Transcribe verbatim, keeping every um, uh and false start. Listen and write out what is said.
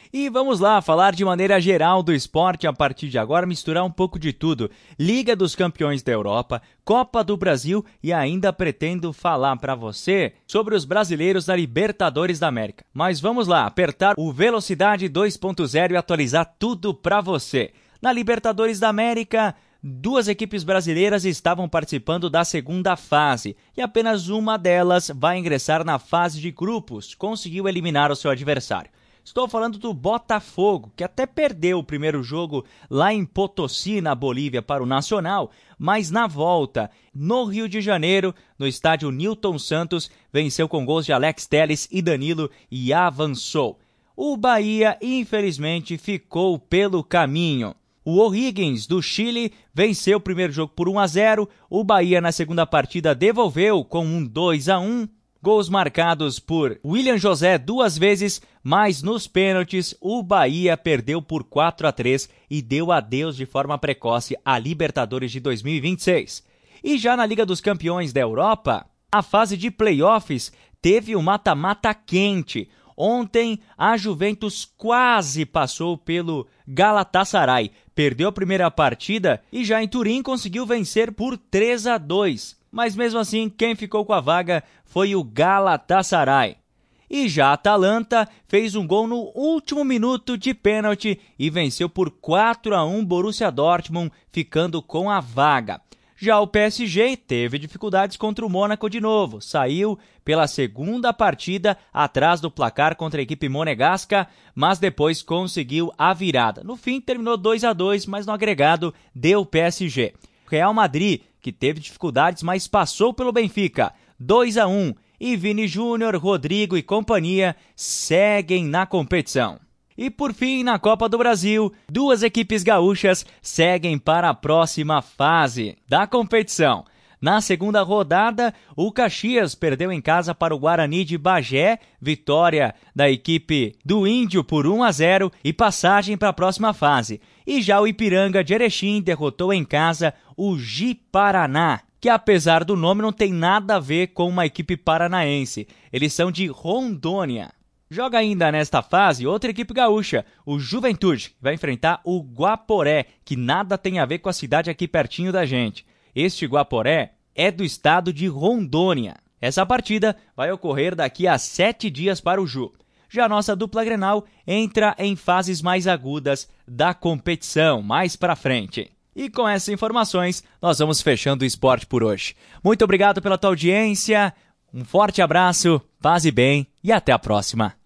E vamos lá falar de maneira geral do esporte a partir de agora, misturar um pouco de tudo. Liga dos Campeões da Europa, Copa do Brasil e ainda pretendo falar para você sobre os brasileiros da Libertadores da América. Mas vamos lá, apertar o Velocidade dois ponto zero e atualizar tudo para você. Na Libertadores da América, duas equipes brasileiras estavam participando da segunda fase e apenas uma delas vai ingressar na fase de grupos, conseguiu eliminar o seu adversário. Estou falando do Botafogo, que até perdeu o primeiro jogo lá em Potosí, na Bolívia, para o Nacional, mas na volta, no Rio de Janeiro, no estádio Newton Santos, venceu com gols de Alex Telles e Danilo e avançou. O Bahia, infelizmente, ficou pelo caminho. O O'Higgins, do Chile, venceu o primeiro jogo por um a zero, o Bahia na segunda partida devolveu com um dois a um, gols marcados por William José duas vezes, mas nos pênaltis o Bahia perdeu por quatro a três e deu adeus de forma precoce à Libertadores de dois mil e vinte e seis. E já na Liga dos Campeões da Europa, a fase de playoffs teve um mata-mata quente. Ontem, a Juventus quase passou pelo Galatasaray, perdeu a primeira partida e já em Turim conseguiu vencer por três a dois. Mas mesmo assim, quem ficou com a vaga foi o Galatasaray. E já a Atalanta fez um gol no último minuto de pênalti e venceu por quatro a um Borussia Dortmund, ficando com a vaga. Já o P S G teve dificuldades contra o Mônaco de novo, saiu pela segunda partida atrás do placar contra a equipe monegasca, mas depois conseguiu a virada. No fim terminou dois a dois, mas no agregado deu o P S G. Real Madrid, que teve dificuldades, mas passou pelo Benfica, dois a um, e Vini Júnior, Rodrigo e companhia seguem na competição. E por fim, na Copa do Brasil, duas equipes gaúchas seguem para a próxima fase da competição. Na segunda rodada, o Caxias perdeu em casa para o Guarani de Bagé, vitória da equipe do Índio por um a zero e passagem para a próxima fase. E já o Ipiranga de Erechim derrotou em casa o Ji-Paraná, que apesar do nome não tem nada a ver com uma equipe paranaense. Eles são de Rondônia. Joga ainda nesta fase outra equipe gaúcha, o Juventude, que vai enfrentar o Guaporé, que nada tem a ver com a cidade aqui pertinho da gente. Este Guaporé é do estado de Rondônia. Essa partida vai ocorrer daqui a sete dias para o Ju. Já a nossa dupla Grenal entra em fases mais agudas da competição, mais para frente. E com essas informações, nós vamos fechando o esporte por hoje. Muito obrigado pela tua audiência, um forte abraço, paz e bem e até a próxima.